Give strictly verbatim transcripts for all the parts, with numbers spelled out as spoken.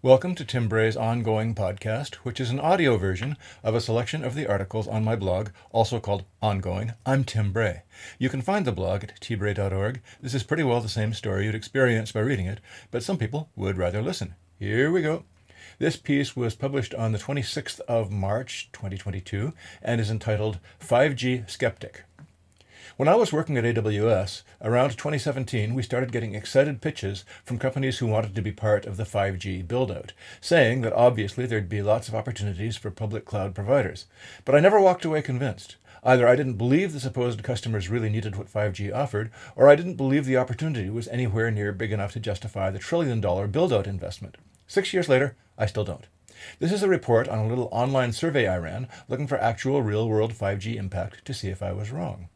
Welcome to Tim Bray's Ongoing Podcast, which is an audio version of a selection of the articles on my blog, also called Ongoing. I'm Tim Bray. You can find the blog at t bray dot org. This is pretty well the same story you'd experience by reading it, but some people would rather listen. Here we go. This piece was published on the twenty-sixth of March, twenty twenty-two, and is entitled five G Skeptic. When I was working at A W S, around twenty seventeen, we started getting excited pitches from companies who wanted to be part of the five G build-out, saying that obviously there'd be lots of opportunities for public cloud providers. But I never walked away convinced. Either I didn't believe the supposed customers really needed what five G offered, or I didn't believe the opportunity was anywhere near big enough to justify the trillion-dollar build-out investment. Six years later, I still don't. This is a report on a little online survey I ran, looking for actual real-world five G impact to see if I was wrong.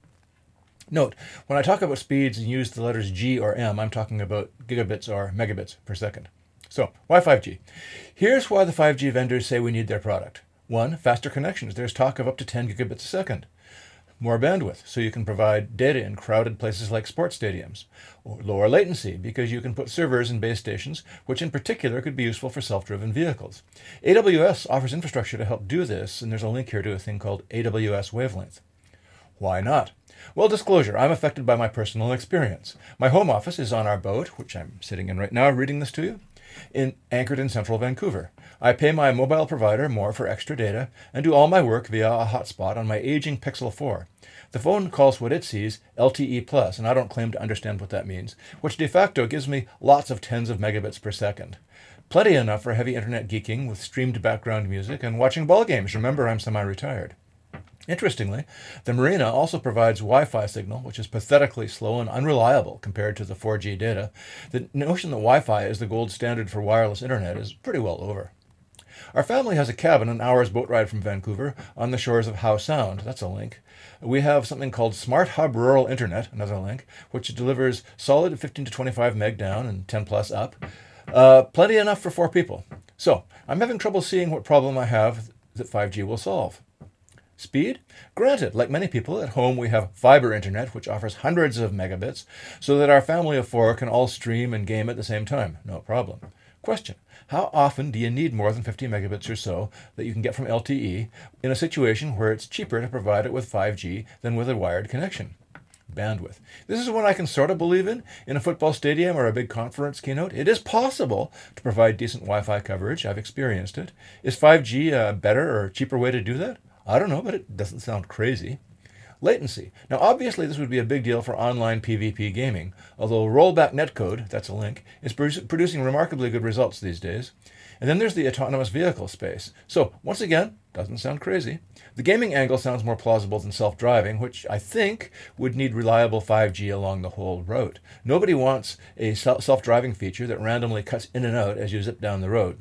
Note, when I talk about speeds and use the letters G or M, I'm talking about gigabits or megabits per second. So, why five G? Here's why the five G vendors say we need their product. One, faster connections. There's talk of up to ten gigabits a second. More bandwidth, so you can provide data in crowded places like sports stadiums. Or lower latency, because you can put servers in base stations, which in particular could be useful for self-driven vehicles. A W S offers infrastructure to help do this, and there's a link here to a thing called A W S Wavelength. Why not? Well, disclosure, I'm affected by my personal experience. My home office is on our boat, which I'm sitting in right now reading this to you, in, anchored in central Vancouver. I pay my mobile provider more for extra data and do all my work via a hotspot on my aging Pixel four. The phone calls what it sees L T E plus, and I don't claim to understand what that means, which de facto gives me lots of tens of megabits per second. Plenty enough for heavy internet geeking with streamed background music and watching ball games. Remember, I'm semi-retired. Interestingly, the marina also provides Wi-Fi signal, which is pathetically slow and unreliable compared to the four G data. The notion that Wi-Fi is the gold standard for wireless internet is pretty well over. Our family has a cabin an hour's boat ride from Vancouver on the shores of Howe Sound. That's a link. We have something called Smart Hub Rural Internet, another link, which delivers solid fifteen to twenty-five meg down and ten plus up. Uh, plenty enough for four people. So, I'm having trouble seeing what problem I have that five G will solve. Speed? Granted, like many people, at home we have fiber internet, which offers hundreds of megabits, so that our family of four can all stream and game at the same time. No problem. Question. How often do you need more than fifty megabits or so that you can get from L T E in a situation where it's cheaper to provide it with five G than with a wired connection? Bandwidth. This is one I can sort of believe in. In a football stadium or a big conference keynote, it is possible to provide decent Wi-Fi coverage. I've experienced it. Is five G a better or cheaper way to do that? I don't know, but it doesn't sound crazy. Latency. Now, obviously, this would be a big deal for online PvP gaming, although rollback netcode, that's a link, is producing remarkably good results these days. And then there's the autonomous vehicle space. So, once again, doesn't sound crazy. The gaming angle sounds more plausible than self-driving, which I think would need reliable five G along the whole route. Nobody wants a self-driving feature that randomly cuts in and out as you zip down the road.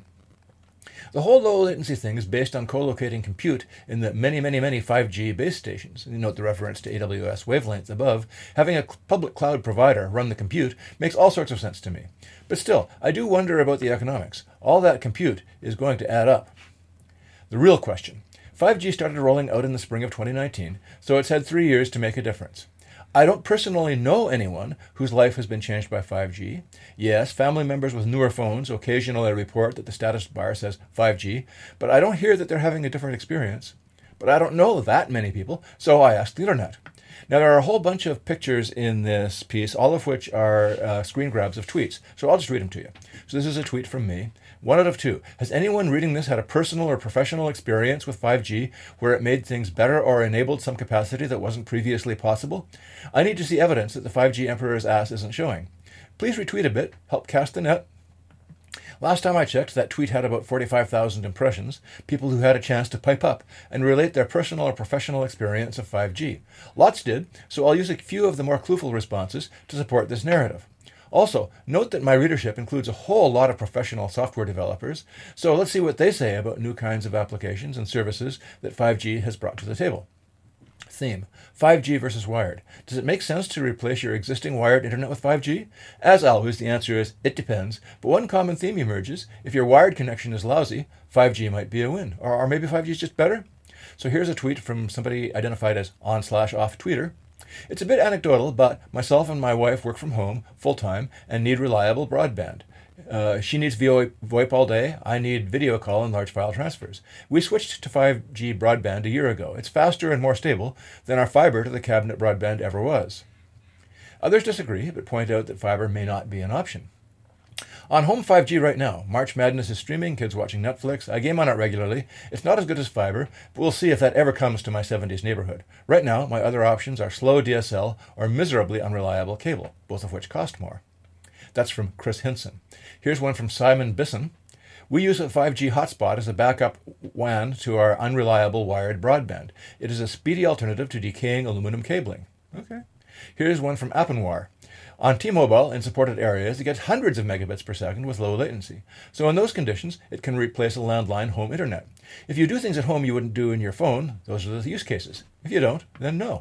The whole low latency thing is based on co-locating compute in the many, many, many five G base stations. You note the reference to A W S Wavelength above. Having a public cloud provider run the compute makes all sorts of sense to me. But still, I do wonder about the economics. All that compute is going to add up. The real question. five G started rolling out in the spring of twenty nineteen, so it's had three years to make a difference. I don't personally know anyone whose life has been changed by five G. Yes, family members with newer phones occasionally report that the status bar says five G, but I don't hear that they're having a different experience. But I don't know that many people, so I asked the internet. Now, there are a whole bunch of pictures in this piece, all of which are uh, screen grabs of tweets, so I'll just read them to you. So this is a tweet from me. One out of two. Has anyone reading this had a personal or professional experience with five G where it made things better or enabled some capacity that wasn't previously possible? I need to see evidence that the five G emperor's ass isn't showing. Please retweet a bit, help cast the net. Last time I checked, that tweet had about forty-five thousand impressions, people who had a chance to pipe up and relate their personal or professional experience of five G. Lots did, so I'll use a few of the more clueful responses to support this narrative. Also, note that my readership includes a whole lot of professional software developers, so let's see what they say about new kinds of applications and services that five G has brought to the table. Theme. five G versus wired. Does it make sense to replace your existing wired internet with five G? As always, the answer is, it depends, but one common theme emerges. If your wired connection is lousy, five G might be a win. Or, or maybe five G is just better? So here's a tweet from somebody identified as on slash off tweeter. It's a bit anecdotal, but myself and my wife work from home full-time and need reliable broadband. Uh, she needs VoIP all day. I need video call and large file transfers. We switched to five G broadband a year ago. It's faster and more stable than our fiber to the cabinet broadband ever was. Others disagree, but point out that fiber may not be an option. On home five G right now. March Madness is streaming, kids watching Netflix. I game on it regularly. It's not as good as fiber, but we'll see if that ever comes to my seventies neighborhood. Right now, my other options are slow D S L or miserably unreliable cable, both of which cost more. That's from Chris Hinson. Here's one from Simon Bisson. We use a five G hotspot as a backup W A N to our unreliable wired broadband. It is a speedy alternative to decaying aluminum cabling. Okay. Here's one from Appenwar. On T-Mobile, in supported areas, it gets hundreds of megabits per second with low latency. So in those conditions, it can replace a landline home internet. If you do things at home you wouldn't do in your phone, those are the use cases. If you don't, then no.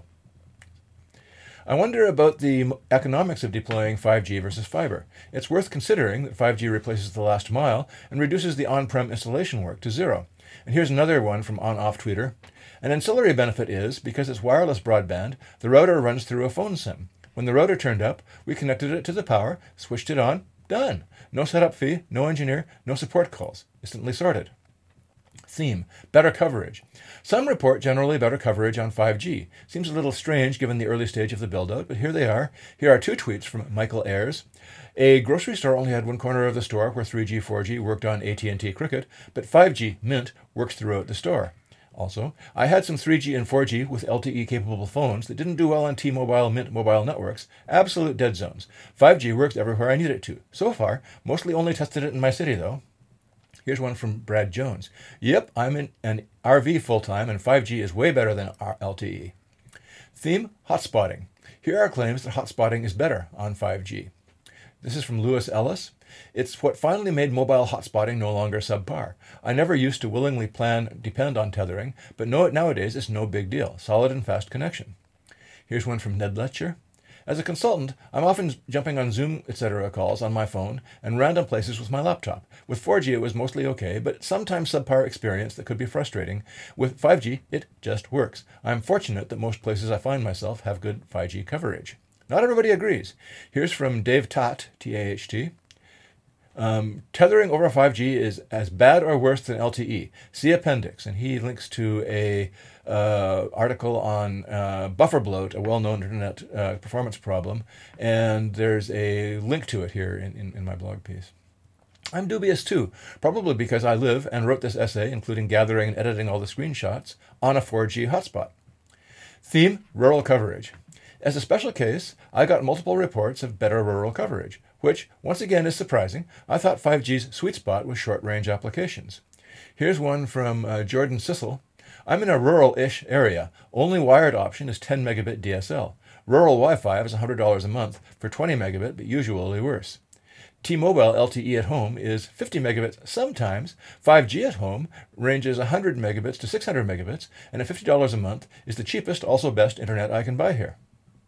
I wonder about the economics of deploying five G versus fiber. It's worth considering that five G replaces the last mile and reduces the on-prem installation work to zero. And here's another one from on-off tweeter. An ancillary benefit is, because it's wireless broadband, the router runs through a phone SIM. When the router turned up, we connected it to the power, switched it on, done. No setup fee, no engineer, no support calls. Instantly sorted. Theme, better coverage. Some report generally better coverage on five G. Seems a little strange given the early stage of the build-out, but here they are. Here are two tweets from Michael Ayers. A grocery store only had one corner of the store where three G, four G worked on A T and T Cricket, but five G, Mint, works throughout the store. Also, I had some three G and four G with L T E-capable phones that didn't do well on T-Mobile Mint mobile networks. Absolute dead zones. five G works everywhere I need it to. So far, mostly only tested it in my city, though. Here's one from Brad Jones. Yep, I'm in an R V full-time, and five G is way better than L T E. Theme, hotspotting. Here are claims that hotspotting is better on five G. This is from Lewis Ellis. It's what finally made mobile hotspotting no longer subpar. I never used to willingly plan depend on tethering, but no, nowadays it's no big deal. Solid and fast connection. Here's one from Ned Letcher. As a consultant, I'm often jumping on Zoom, et cetera calls on my phone and random places with my laptop. With four G, it was mostly okay, but sometimes subpar experience that could be frustrating. With five G, it just works. I'm fortunate that most places I find myself have good five G coverage. Not everybody agrees. Here's from Dave Tott, T A H T. Um, tethering over five G is as bad or worse than L T E. See appendix, and he links to a uh, article on uh, buffer bloat, a well-known internet uh, performance problem, and there's a link to it here in, in, in my blog piece. I'm dubious too, probably because I live and wrote this essay, including gathering and editing all the screenshots, on a four G hotspot. Theme, rural coverage. As a special case, I got multiple reports of better rural coverage, which, once again, is surprising. I thought five G's sweet spot was short-range applications. Here's one from uh, Jordan Sissel. I'm in a rural-ish area. Only wired option is ten megabit D S L. Rural Wi-Fi is one hundred dollars a month for twenty megabit, but usually worse. T-Mobile L T E at home is fifty megabits sometimes. five G at home ranges one hundred megabits to six hundred megabits, and at fifty dollars a month is the cheapest, also best internet I can buy here.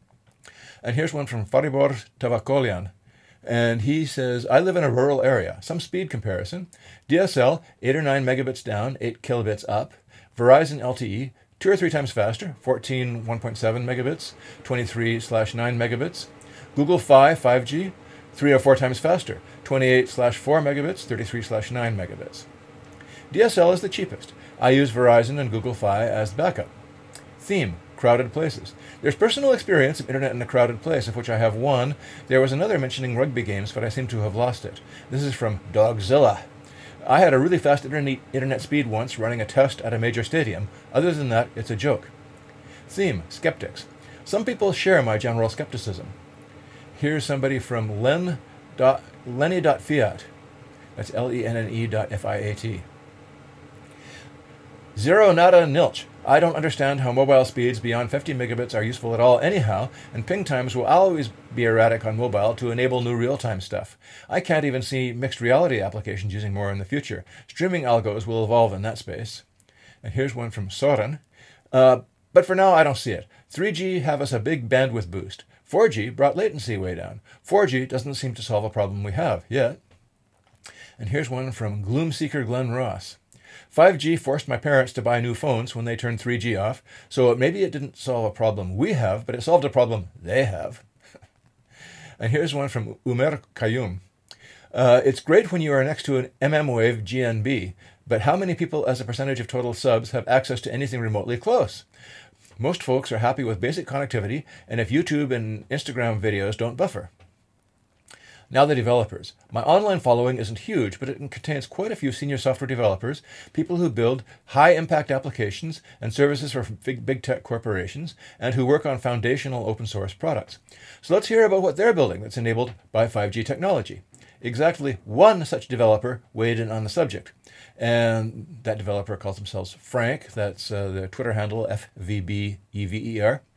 And here's one from Faribor Tavakolian. And he says, I live in a rural area. Some speed comparison. D S L, eight or nine megabits down, eight kilobits up. Verizon L T E, two or three times faster, fourteen one point seven megabits, twenty-three slash nine megabits. Google Fi five G, three or four times faster, twenty-eight slash four megabits, thirty-three slash nine megabits. D S L is the cheapest. I use Verizon and Google Fi as backup. Theme, crowded places. There's personal experience of internet in a crowded place, of which I have one. There was another mentioning rugby games, but I seem to have lost it. This is from Dogzilla. I had a really fast internet, internet speed once running a test at a major stadium. Other than that, it's a joke. Theme, skeptics. Some people share my general skepticism. Here's somebody from Len dot, Lenny.fiat. That's L E N N E dot F I A T. Zero nada nilch. I don't understand how mobile speeds beyond fifty megabits are useful at all anyhow, and ping times will always be erratic on mobile to enable new real-time stuff. I can't even see mixed reality applications using more in the future. Streaming algos will evolve in that space. And here's one from Soren. Uh, but for now, I don't see it. three G have us a big bandwidth boost. four G brought latency way down. four G doesn't seem to solve a problem we have yet. And here's one from Gloomseeker Glenn Ross. five G forced my parents to buy new phones when they turned three G off, so maybe it didn't solve a problem we have, but it solved a problem they have. And here's one from Umer Qayyum. Uh, it's great when you are next to an mmWave G N B, but how many people as a percentage of total subs have access to anything remotely close? Most folks are happy with basic connectivity, and if YouTube and Instagram videos don't buffer. Now the developers. My online following isn't huge, but it contains quite a few senior software developers, people who build high-impact applications and services for big, big tech corporations, and who work on foundational open-source products. So let's hear about what they're building that's enabled by five G technology. Exactly one such developer weighed in on the subject. And that developer calls themselves Frank. That's uh, their Twitter handle, F V B E V E R.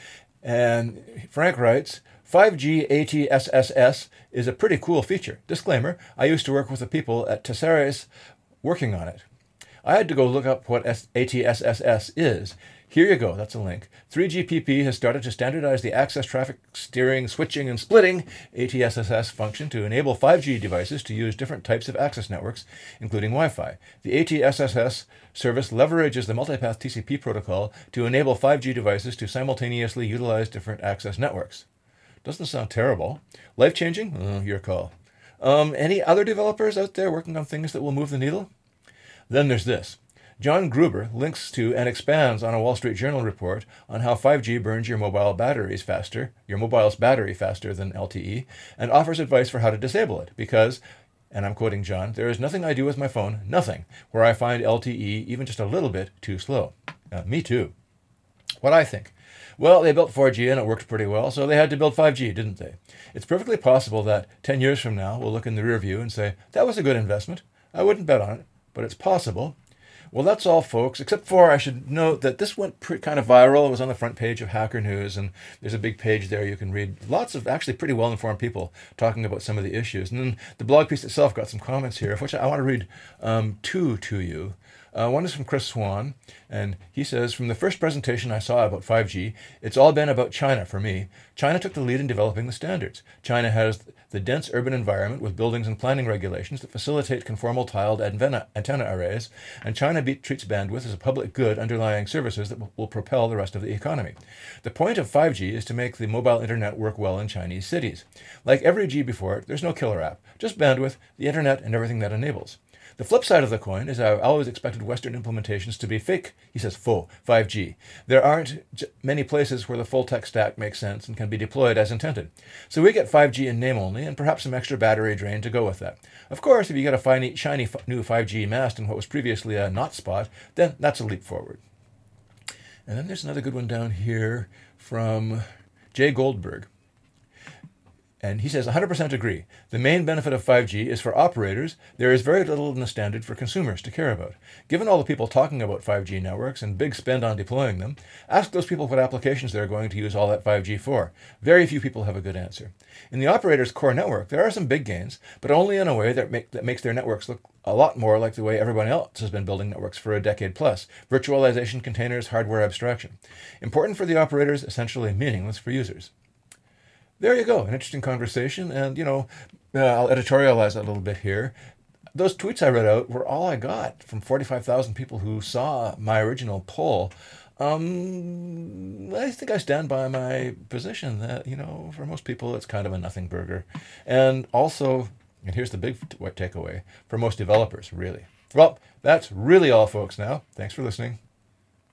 And Frank writes, five G A T S S S is a pretty cool feature. Disclaimer, I used to work with the people at Tesserae working on it. I had to go look up what A T S S S is. Here you go, that's a link. three G P P has started to standardize the access traffic steering, switching, and splitting A T S S S function to enable five G devices to use different types of access networks, including Wi-Fi. The A T S S S service leverages the multipath T C P protocol to enable five G devices to simultaneously utilize different access networks. Doesn't sound terrible. Life-changing? Oh, your call. Um, any other developers out there working on things that will move the needle? Then there's this. John Gruber links to and expands on a Wall Street Journal report on how five G burns your mobile batteries faster, your mobile's battery faster than L T E, and offers advice for how to disable it because, and I'm quoting John, there is nothing I do with my phone, nothing, where I find L T E even just a little bit too slow. Uh, me too. What I think? Well, they built four G and it worked pretty well, so they had to build five G, didn't they? It's perfectly possible that ten years from now we'll look in the rear view and say, that was a good investment. I wouldn't bet on it, but it's possible. Well, that's all, folks, except for I should note that this went pretty kind of viral. It was on the front page of Hacker News, and there's a big page there you can read. Lots of actually pretty well-informed people talking about some of the issues. And then the blog piece itself got some comments here, of which I want to read um, two to you. Uh, one is from Chris Swan, and he says, from the first presentation I saw about five G, it's all been about China for me. China took the lead in developing the standards. China has the dense urban environment with buildings and planning regulations that facilitate conformal tiled antenna, antenna arrays, and China be- treats bandwidth as a public good underlying services that w- will propel the rest of the economy. The point of five G is to make the mobile internet work well in Chinese cities. Like every G before it, there's no killer app, just bandwidth, the internet, and everything that enables. The flip side of the coin is I've always expected Western implementations to be fake, he says, faux, five G. There aren't many places where the full tech stack makes sense and can be deployed as intended. So we get five G in name only and perhaps some extra battery drain to go with that. Of course, if you get a fine, shiny new five G mast in what was previously a not spot, then that's a leap forward. And then there's another good one down here from Jay Goldberg. And he says, one hundred percent agree. The main benefit of five G is for operators. There is very little in the standard for consumers to care about. Given all the people talking about five G networks and big spend on deploying them, ask those people what applications they're going to use all that five G for. Very few people have a good answer. In the operator's core network, there are some big gains, but only in a way that, make, that makes their networks look a lot more like the way everyone else has been building networks for a decade plus. Virtualization, containers, hardware abstraction. Important for the operators, essentially meaningless for users. There you go, an interesting conversation, and, you know, uh, I'll editorialize that a little bit here. Those tweets I read out were all I got from forty-five thousand people who saw my original poll. Um, I think I stand by my position that, you know, for most people it's kind of a nothing burger. And also, and here's the big t- takeaway, for most developers, really. Well, that's really all, folks, now. Thanks for listening.